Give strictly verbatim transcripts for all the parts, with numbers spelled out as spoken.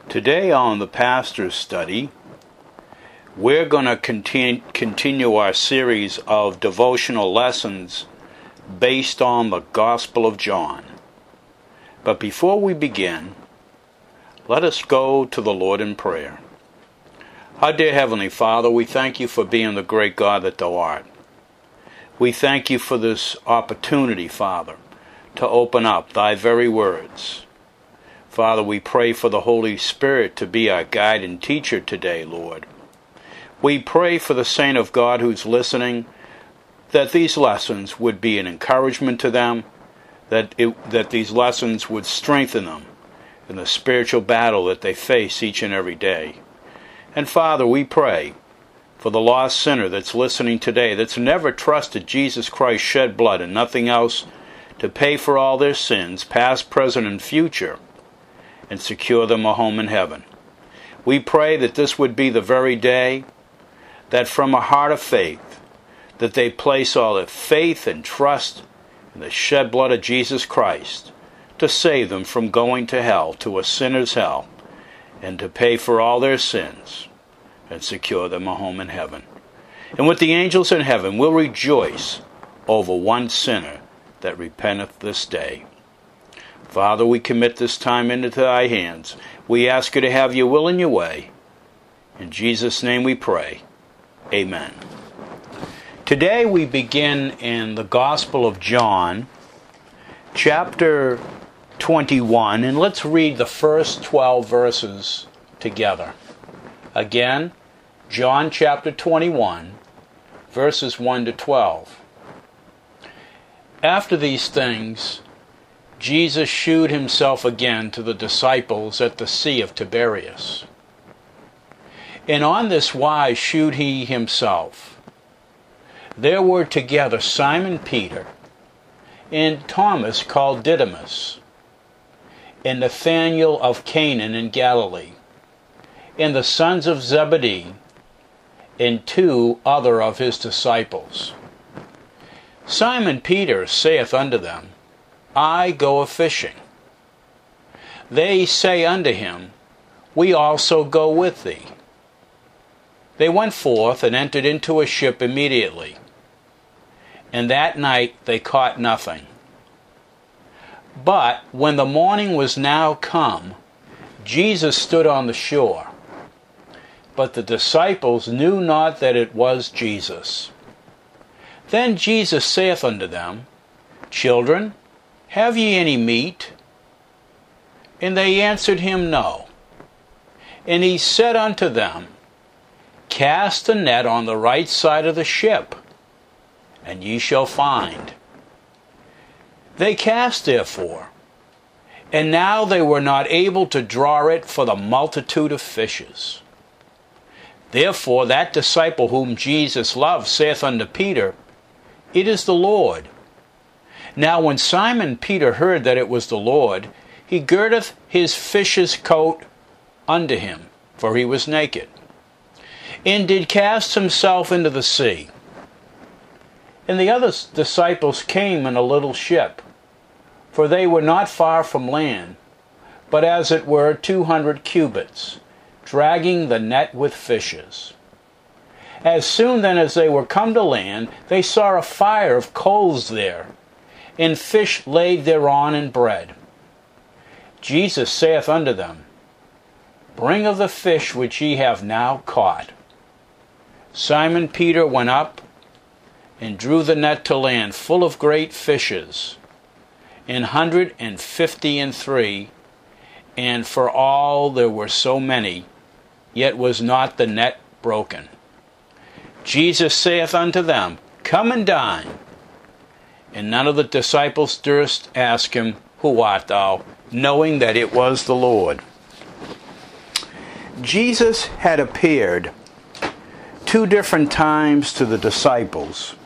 Today on the Pastor's Study, we're going to continue, continue our series of devotional lessons based on the Gospel of John. But before we begin, let us go to the Lord in prayer. Our dear Heavenly Father, we thank you for being the great God that thou art. We thank you for this opportunity, Father, to open up thy very words. Father, we pray for the Holy Spirit to be our guide and teacher today, Lord. We pray for the saint of God who's listening, that these lessons would be an encouragement to them, that it, that these lessons would strengthen them in the spiritual battle that they face each and every day. And Father, we pray for the lost sinner that's listening today, that's never trusted Jesus Christ's shed blood and nothing else to pay for all their sins, past, present, and future, and secure them a home in heaven. We pray that this would be the very day that from a heart of faith, that they place all their faith and trust in the shed blood of Jesus Christ to save them from going to hell, to a sinner's hell, and to pay for all their sins and secure them a home in heaven. And with the angels in heaven, we'll rejoice over one sinner that repenteth this day. Father, we commit this time into thy hands. We ask you to have your will and your way. In Jesus' name we pray. Amen. Today we begin in the Gospel of John, chapter twenty-one, and let's read the first twelve verses together. Again, John chapter twenty-one, verses one to twelve. After these things, Jesus shewed himself again to the disciples at the Sea of Tiberias. And on this wise shewed he himself. There were together Simon Peter, and Thomas called Didymus, and Nathanael of Canaan in Galilee, and the sons of Zebedee, and two other of his disciples. Simon Peter saith unto them, I go a-fishing. They say unto him, We also go with thee. They went forth and entered into a ship immediately, and that night they caught nothing. But when the morning was now come, Jesus stood on the shore. But the disciples knew not that it was Jesus. Then Jesus saith unto them, Children, have ye any meat? And they answered him, No. And he said unto them, Cast a net on the right side of the ship, and ye shall find. They cast therefore, and now they were not able to draw it for the multitude of fishes. Therefore that disciple whom Jesus loved saith unto Peter, It is the Lord. Now when Simon Peter heard that it was the Lord, he girdeth his fish's coat unto him, for he was naked, and did cast himself into the sea. And the other disciples came in a little ship, for they were not far from land, but as it were two hundred cubits, dragging the net with fishes. As soon then as they were come to land, they saw a fire of coals there, and fish laid thereon and bread. Jesus saith unto them, Bring of the fish which ye have now caught. Simon Peter went up, and drew the net to land full of great fishes, an hundred and fifty and three, and for all there were so many, yet was not the net broken. Jesus saith unto them, Come and dine. And none of the disciples durst ask him, Who art thou? Knowing that it was the Lord. Jesus had appeared two different times to the disciples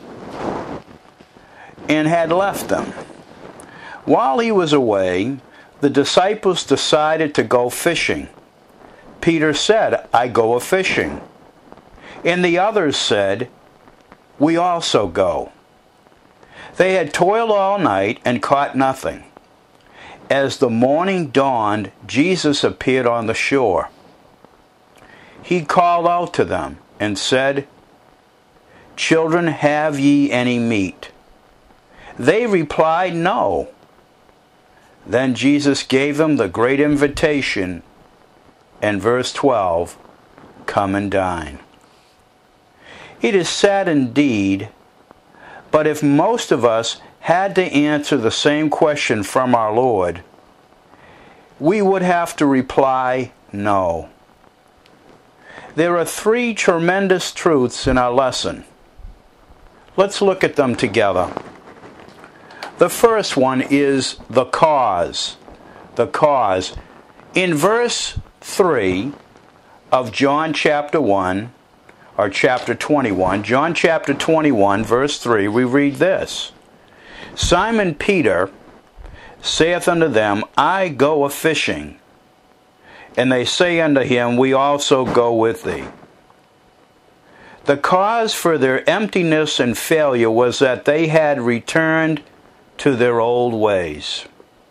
and had left them. While he was away, the disciples decided to go fishing. Peter said, I go a-fishing. And the others said, We also go. They had toiled all night and caught nothing. as the morning dawned, Jesus appeared on the shore. He called out to them and said, "Children, have ye any meat?" They replied, "No." Then Jesus gave them the great invitation in verse twelve, "Come and dine." It is sad indeed, but if most of us had to answer the same question from our Lord, we would have to reply, no. There are three tremendous truths in our lesson. Let's look at them together. The first one is the cause. The cause. In verse three of John chapter one, or chapter twenty-one, John chapter twenty-one, verse three, we read this. Simon Peter saith unto them, I go a-fishing. And they say unto him, We also go with thee. The cause for their emptiness and failure was that they had returned to their old ways.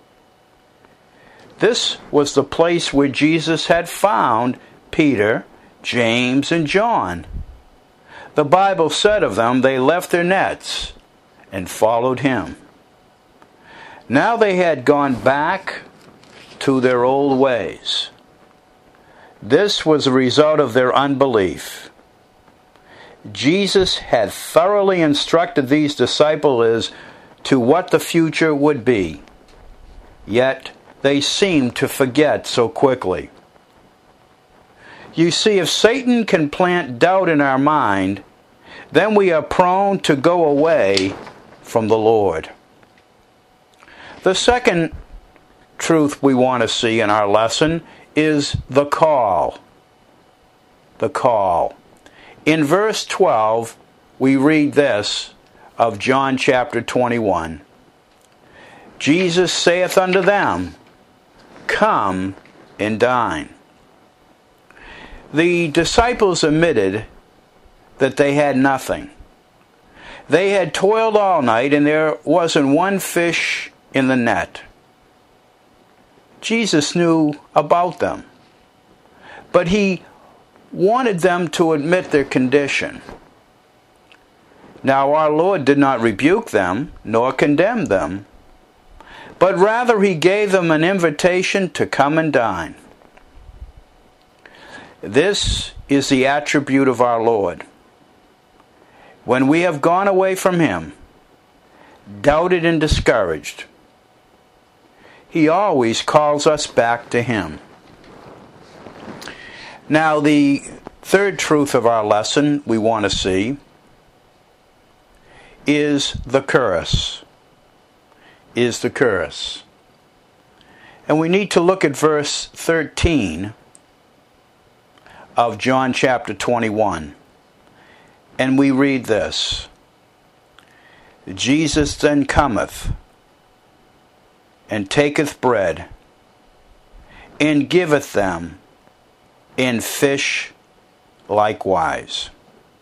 This was the place where Jesus had found Peter, James, and John. The Bible said of them, they left their nets and followed him. Now they had gone back to their old ways. This was a result of their unbelief. Jesus had thoroughly instructed these disciples as to what the future would be, yet they seemed to forget so quickly. You see, if Satan can plant doubt in our mind, then we are prone to go away from the Lord. The second truth we want to see in our lesson is the call. The call. In verse twelve, we read this of John chapter twenty-one. Jesus saith unto them, Come and dine. The disciples admitted that they had nothing. They had toiled all night and there wasn't one fish in the net. Jesus knew about them, but he wanted them to admit their condition. Now our Lord did not rebuke them nor condemn them, but rather he gave them an invitation to come and dine. This is the attribute of our Lord. When we have gone away from him, doubted and discouraged, he always calls us back to him. Now, the third truth of our lesson we want to see is the curse. Is the curse. And we need to look at verse thirteen of John chapter twenty-one. And we read this. Jesus then cometh, and taketh bread, and giveth them, and fish likewise.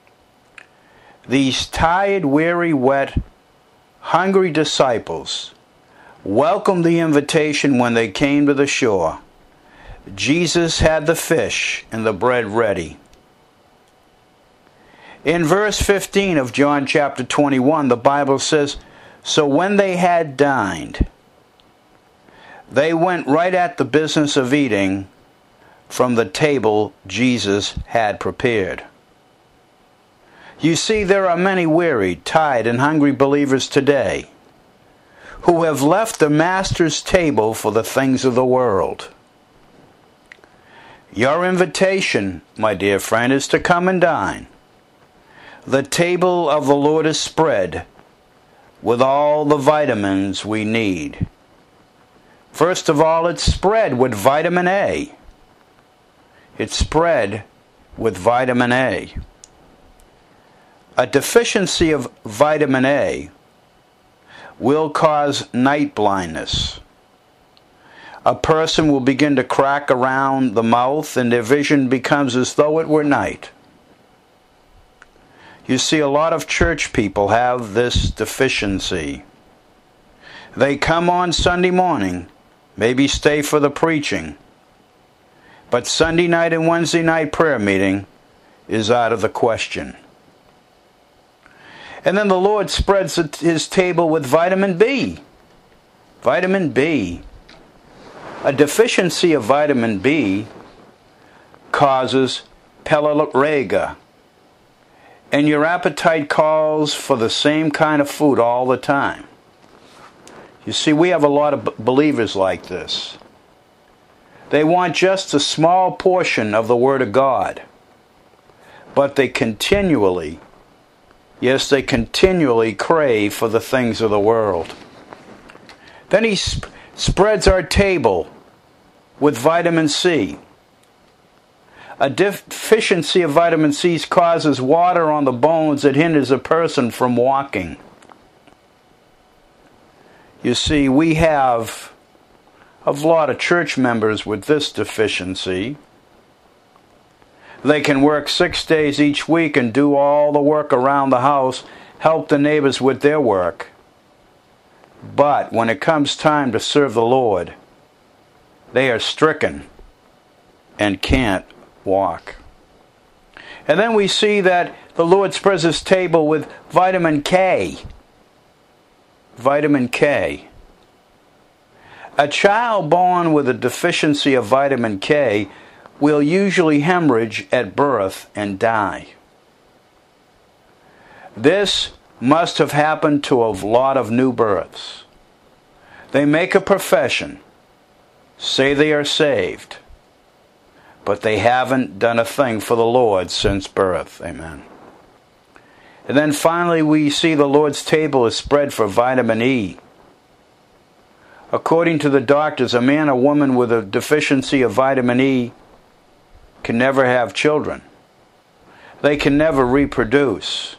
These tired, weary, wet, hungry disciples welcomed the invitation when they came to the shore. Jesus had the fish and the bread ready. In verse fifteen of John chapter twenty-one, the Bible says, So when they had dined, they went right at the business of eating from the table Jesus had prepared. You see, there are many wearied, tired, and hungry believers today who have left the Master's table for the things of the world. Your invitation, my dear friend, is to come and dine. The table of the Lord is spread with all the vitamins we need. First of all, it's spread with vitamin A. It's spread with vitamin A. A deficiency of vitamin A will cause night blindness. A person will begin to crack around the mouth and their vision becomes as though it were night. You see, a lot of church people have this deficiency. They come on Sunday morning maybe stay for the preaching, but Sunday night and Wednesday night prayer meeting is out of the question. And then the Lord spreads his table with vitamin B. Vitamin B. A deficiency of vitamin B causes pellagra, and your appetite calls for the same kind of food all the time. You see, we have a lot of believers like this. They want just a small portion of the Word of God, but they continually, yes, they continually crave for the things of the world. Then he sp- spreads our table with vitamin C. A deficiency of vitamin C causes water on the bones that hinders a person from walking. You see, we have a lot of church members with this deficiency. They can work six days each week and do all the work around the house, help the neighbors with their work. But when it comes time to serve the Lord, they are stricken and can't walk. And then we see that the Lord spreads his table with vitamin K. Vitamin K. A child born with a deficiency of vitamin K will usually hemorrhage at birth and die. This must have happened to a lot of new births. They make a profession, say they are saved, but they haven't done a thing for the Lord since birth. Amen. And then finally we see the Lord's table is spread for vitamin E. According to the doctors, a man or woman with a deficiency of vitamin E can never have children. They can never reproduce.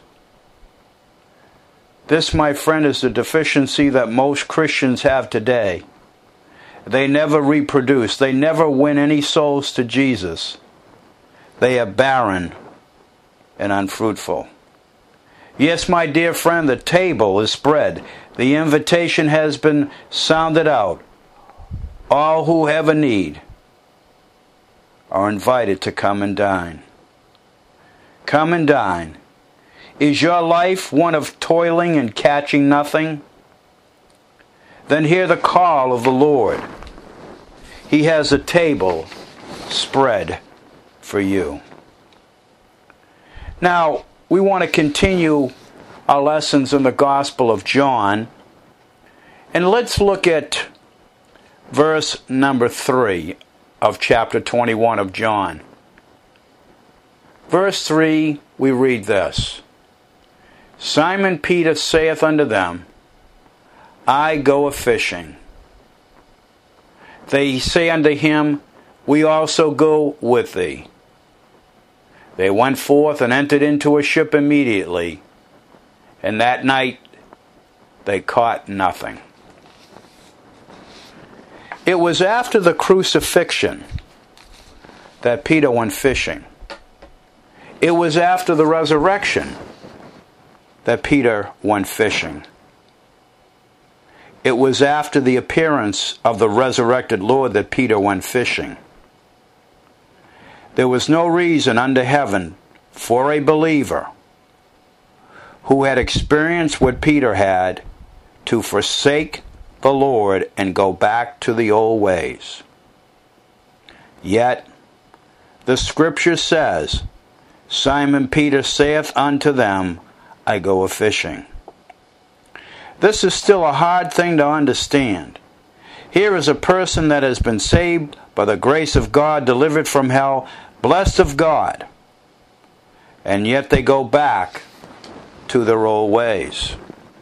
This, my friend, is the deficiency that most Christians have today. They never reproduce. They never win any souls to Jesus. They are barren and unfruitful. Yes, my dear friend, the table is spread. The invitation has been sounded out. All who have a need are invited to come and dine. Come and dine. Is your life one of toiling and catching nothing? Then hear the call of the Lord. He has a table spread for you. Now, we want to continue our lessons in the Gospel of John. And let's look at verse number three of chapter twenty-one of John. Verse three, we read this. Simon Peter saith unto them, I go a-fishing. They say unto him, We also go with thee. They went forth and entered into a ship immediately, and that night they caught nothing. It was after the crucifixion that Peter went fishing. It was after the resurrection that Peter went fishing. It was after the appearance of the resurrected Lord that Peter went fishing. There was no reason under heaven for a believer who had experienced what Peter had to forsake the Lord and go back to the old ways. Yet, the Scripture says, Simon Peter saith unto them, I go a-fishing. This is still a hard thing to understand. Here is a person that has been saved by the grace of God, delivered from hell, blessed of God, and yet they go back to their old ways.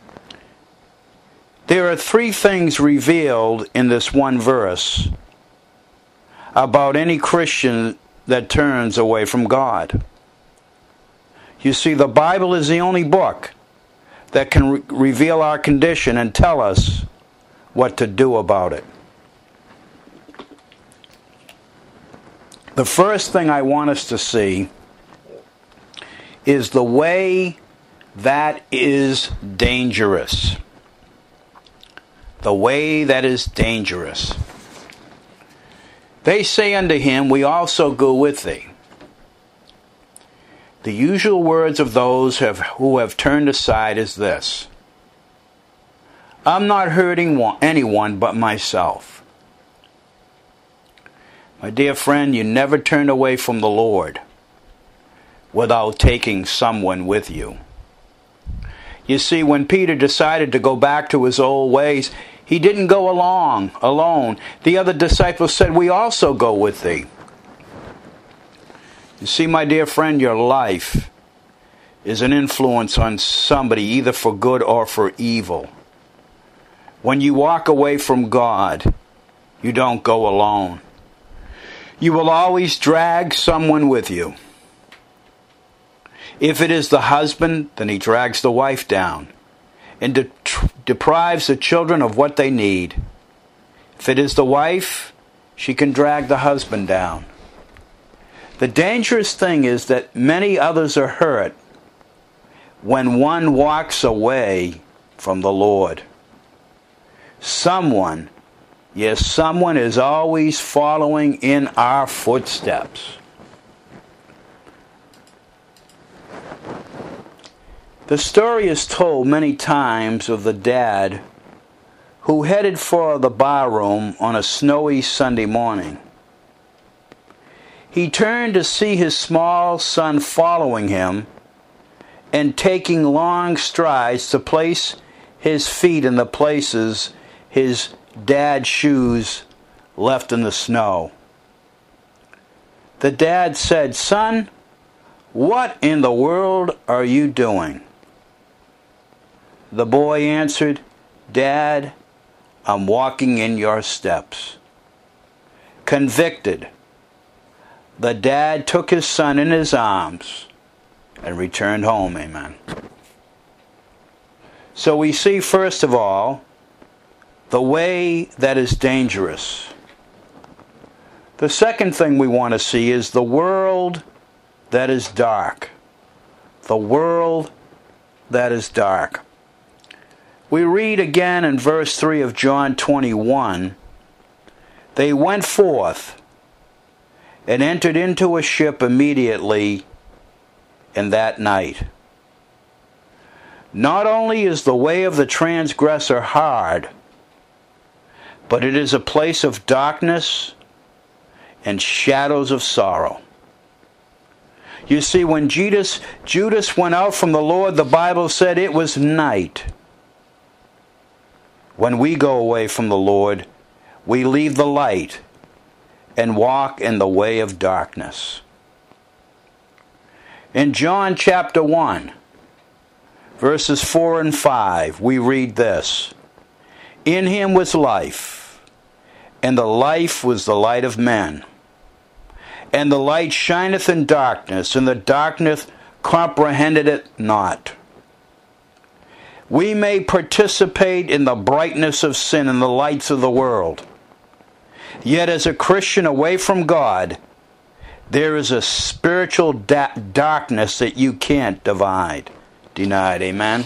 There are three things revealed in this one verse about any Christian that turns away from God. You see, the Bible is the only book that can re- reveal our condition and tell us what to do about it. The first thing I want us to see is the way that is dangerous. The way that is dangerous. They say unto him, We also go with thee. The usual words of those have, who have turned aside is this: I'm not hurting one, anyone but myself. My dear friend, you never turn away from the Lord without taking someone with you. You see, when Peter decided to go back to his old ways, he didn't go along alone. The other disciples said, We also go with thee. You see, my dear friend, your life is an influence on somebody, either for good or for evil. When you walk away from God, you don't go alone. You will always drag someone with you. If it is the husband, then he drags the wife down and de- deprives the children of what they need. If it is the wife, she can drag the husband down. The dangerous thing is that many others are hurt when one walks away from the Lord. Someone, yes, someone is always following in our footsteps. The story is told many times of the dad who headed for the barroom on a snowy Sunday morning. He turned to see his small son following him and taking long strides to place his feet in the places his dad's shoes left in the snow. The dad said, Son, what in the world are you doing? The boy answered, Dad, I'm walking in your steps. Convicted, the dad took his son in his arms and returned home. Amen. So we see, first of all, the way that is dangerous. The second thing we want to see is the world that is dark. The world that is dark. We read again in verse three of John twenty-one, They went forth and entered into a ship immediately in that night. Not only is the way of the transgressor hard, but it is a place of darkness and shadows of sorrow. You see, when Judas, Judas went out from the Lord, the Bible said it was night. When we go away from the Lord, we leave the light and walk in the way of darkness. In John chapter one, verses four and five, we read this: In him was life, and the life was the light of men. And the light shineth in darkness, and the darkness comprehended it not. We may participate in the brightness of sin and the lights of the world. Yet as a Christian away from God, there is a spiritual da- darkness that you can't divide, denied. Amen?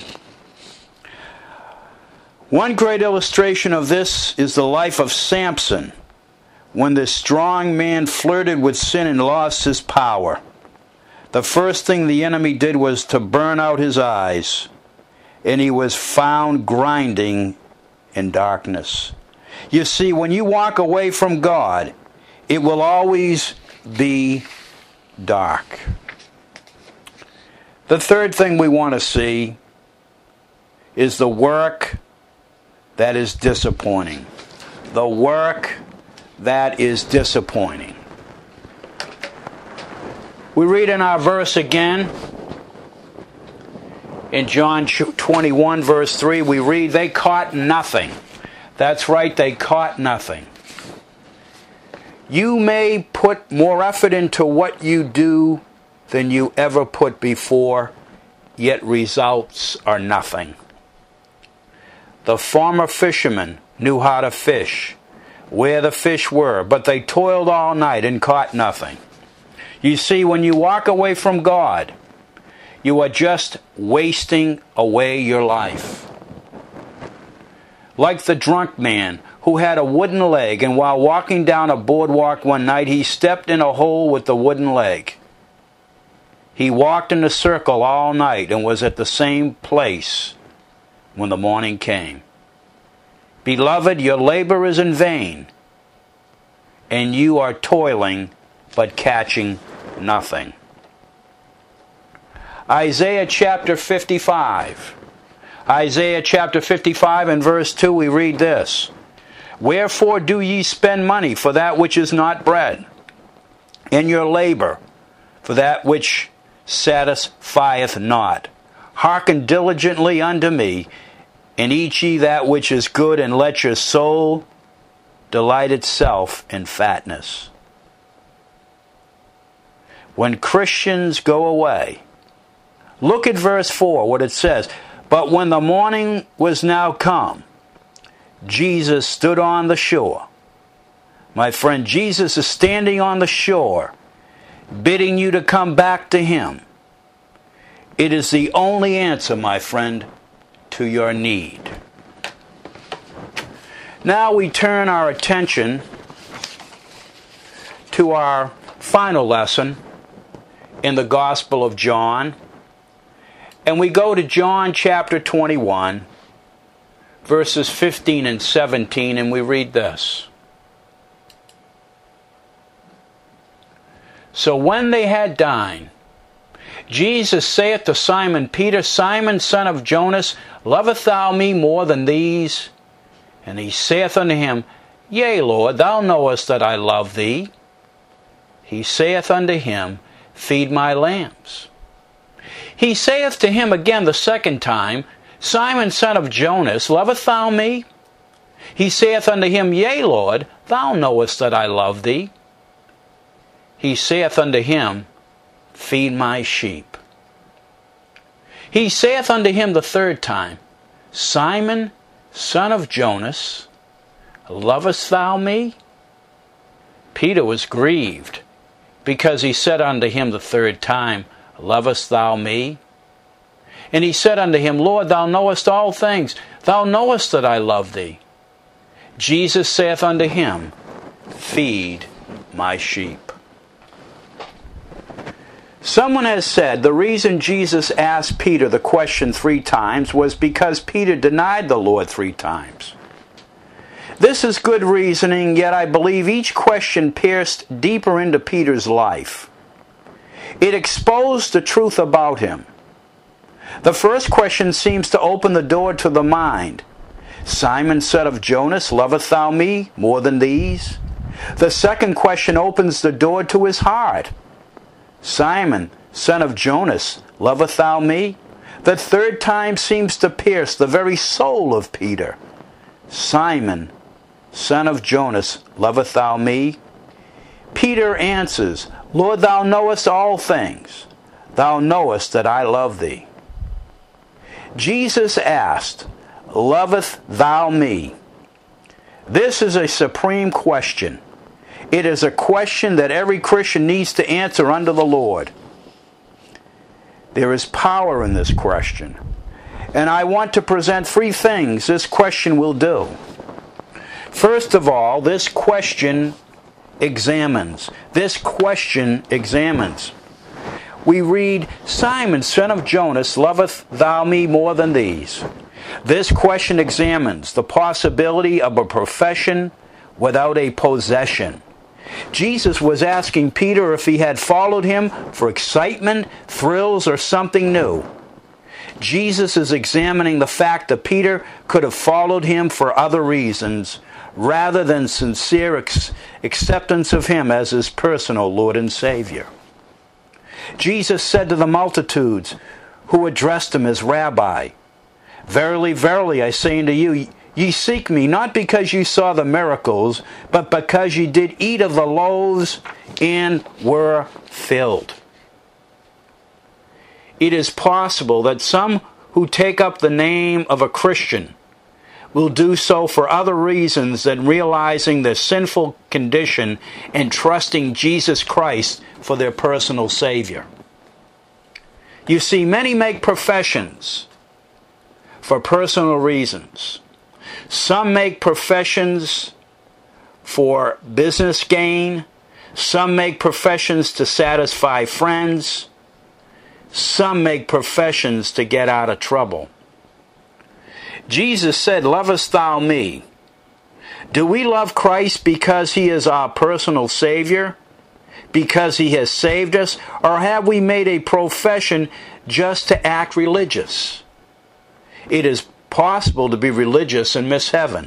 One great illustration of this is the life of Samson, when this strong man flirted with sin and lost his power. The first thing the enemy did was to burn out his eyes, and he was found grinding in darkness. You see, when you walk away from God, it will always be dark. The third thing we want to see is the work that is disappointing. The work that is disappointing. We read in our verse again, in John twenty-one, verse three, we read, They caught nothing. That's right, they caught nothing. You may put more effort into what you do than you ever put before, yet results are nothing. The former fishermen knew how to fish, where the fish were, but they toiled all night and caught nothing. You see, when you walk away from God, you are just wasting away your life. Like the drunk man who had a wooden leg, and while walking down a boardwalk one night, he stepped in a hole with the wooden leg. He walked in a circle all night and was at the same place when the morning came. Beloved, your labor is in vain, and you are toiling but catching nothing. Isaiah chapter fifty-five. Isaiah chapter fifty-five and verse two, we read this. Wherefore do ye spend money for that which is not bread, and your labor for that which satisfieth not? Hearken diligently unto me, and eat ye that which is good, and let your soul delight itself in fatness. When Christians go away, look at verse four, what it says. But when the morning was now come, Jesus stood on the shore. My friend, Jesus is standing on the shore, bidding you to come back to Him. It is the only answer, my friend, to your need. Now we turn our attention to our final lesson in the Gospel of John. And we go to John chapter twenty-one, verses fifteen and seventeen, and we read this. So when they had dined, Jesus saith to Simon Peter, Simon, son of Jonas, lovest thou me more than these? And he saith unto him, Yea, Lord, thou knowest that I love thee. He saith unto him, Feed my lambs. He saith to him again the second time, Simon, son of Jonas, lovest thou me? He saith unto him, Yea, Lord, thou knowest that I love thee. He saith unto him, Feed my sheep. He saith unto him the third time, Simon, son of Jonas, lovest thou me? Peter was grieved, because he said unto him the third time, Lovest thou me? And he said unto him, Lord, thou knowest all things. Thou knowest that I love thee. Jesus saith unto him, Feed my sheep. Someone has said the reason Jesus asked Peter the question three times was because Peter denied the Lord three times. This is good reasoning, yet I believe each question pierced deeper into Peter's life. It exposed the truth about him. The first question seems to open the door to the mind. Simon, son of Jonas, lovest thou me more than these? The second question opens the door to his heart. Simon, son of Jonas, lovest thou me? The third time seems to pierce the very soul of Peter. Simon, son of Jonas, lovest thou me? Peter answers, Lord, thou knowest all things. Thou knowest that I love thee. Jesus asked, Lovest thou me? This is a supreme question. It is a question that every Christian needs to answer unto the Lord. There is power in this question. And I want to present three things this question will do. First of all, this question examines. This question examines. We read, Simon, son of Jonas, lovest thou me more than these? This question examines the possibility of a profession without a possession. Jesus was asking Peter if he had followed him for excitement, thrills, or something new. Jesus is examining the fact that Peter could have followed him for other reasons, rather than sincere ex- acceptance of him as his personal Lord and Savior. Jesus said to the multitudes who addressed him as Rabbi, Verily, verily, I say unto you, ye seek me, not because ye saw the miracles, but because ye did eat of the loaves and were filled. It is possible that some who take up the name of a Christian will do so for other reasons than realizing their sinful condition and trusting Jesus Christ for their personal Savior. You see, many make professions for personal reasons. Some make professions for business gain. Some make professions to satisfy friends. Some make professions to get out of trouble. Jesus said, "Lovest thou me?" Do we love Christ because He is our personal Savior? Because He has saved us? Or have we made a profession just to act religious? It is possible to be religious and miss heaven.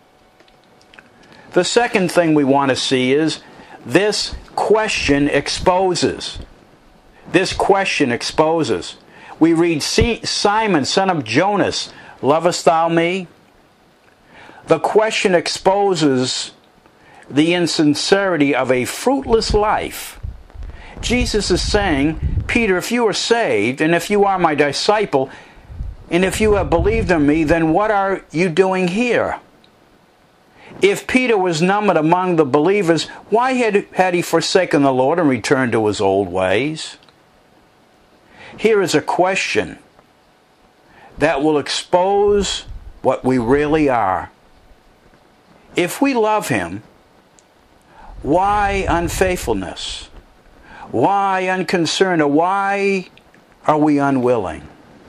The second thing we want to see is this question exposes. This question exposes. We read, Simon, son of Jonas, lovest thou me? The question exposes the insincerity of a fruitless life. Jesus is saying, Peter, if you are saved, and if you are my disciple, and if you have believed in me, then what are you doing here? If Peter was numbered among the believers, why had, had he forsaken the Lord and returned to his old ways? Here is a question that will expose what we really are. If we love Him, why unfaithfulness? Why unconcern? Or why are we unwilling?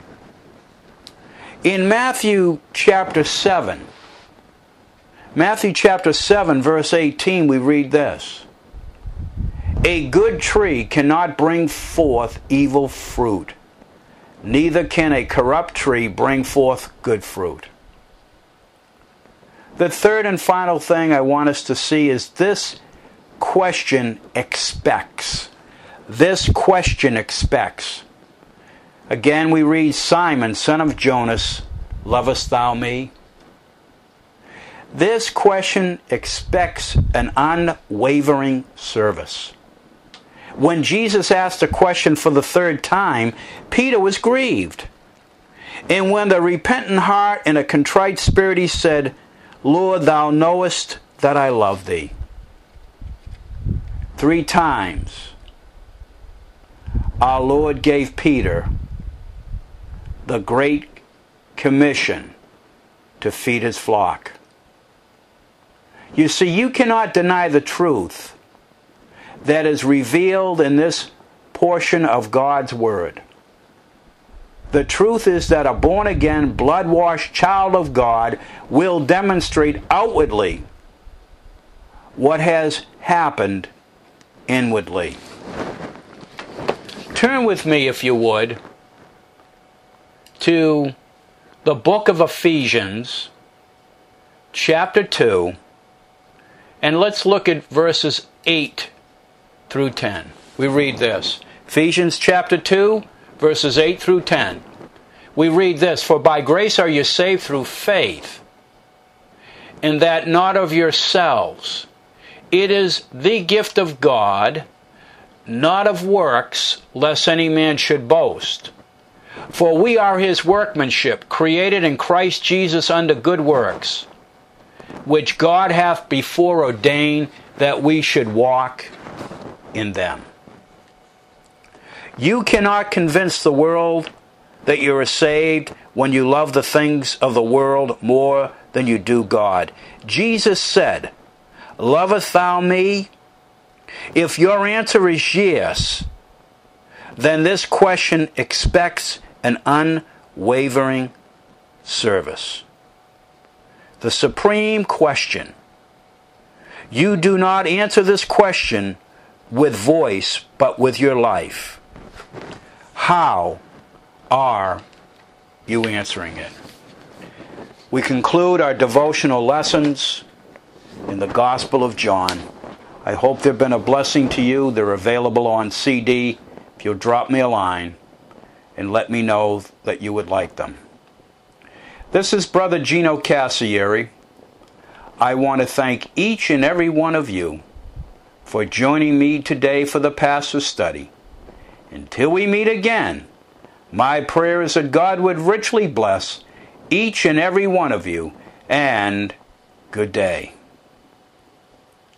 In Matthew chapter seven, Matthew chapter seven, verse eighteen, we read this. A good tree cannot bring forth evil fruit, neither can a corrupt tree bring forth good fruit. The third and final thing I want us to see is this question expects. This question expects. Again, we read, Simon, son of Jonas, lovest thou me? This question expects an unwavering service. When Jesus asked the question for the third time, Peter was grieved. And when the repentant heart and a contrite spirit, he said, Lord, thou knowest that I love thee. Three times our Lord gave Peter the great commission to feed his flock. You see, you cannot deny the truth that is revealed in this portion of God's Word. The truth is that a born-again, blood-washed child of God will demonstrate outwardly what has happened inwardly. Turn with me, if you would, to the book of Ephesians, chapter two, and let's look at verses eight through ten. We read this. Ephesians chapter two, verses eight through ten. We read this, For by grace are you saved through faith, and that not of yourselves. It is the gift of God, not of works, lest any man should boast. For we are His workmanship, created in Christ Jesus unto good works, which God hath before ordained that we should walk in them. You cannot convince the world that you are saved when you love the things of the world more than you do God. Jesus said, Lovest thou me? If your answer is yes, then this question expects an unwavering service. The supreme question. You do not answer this question with voice, but with your life. How are you answering it? We conclude our devotional lessons in the Gospel of John. I hope they've been a blessing to you. They're available on C D. If you'll drop me a line and let me know that you would like them. This is Brother Gino Cassieri. I want to thank each and every one of you for joining me today for the Pastor's Study. Until we meet again, my prayer is that God would richly bless each and every one of you, and good day.